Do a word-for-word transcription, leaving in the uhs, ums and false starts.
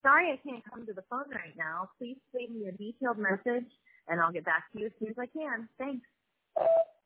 sorry I can't come to the phone right now. Please leave me a detailed message, and I'll get back to you as soon as I can. Thanks.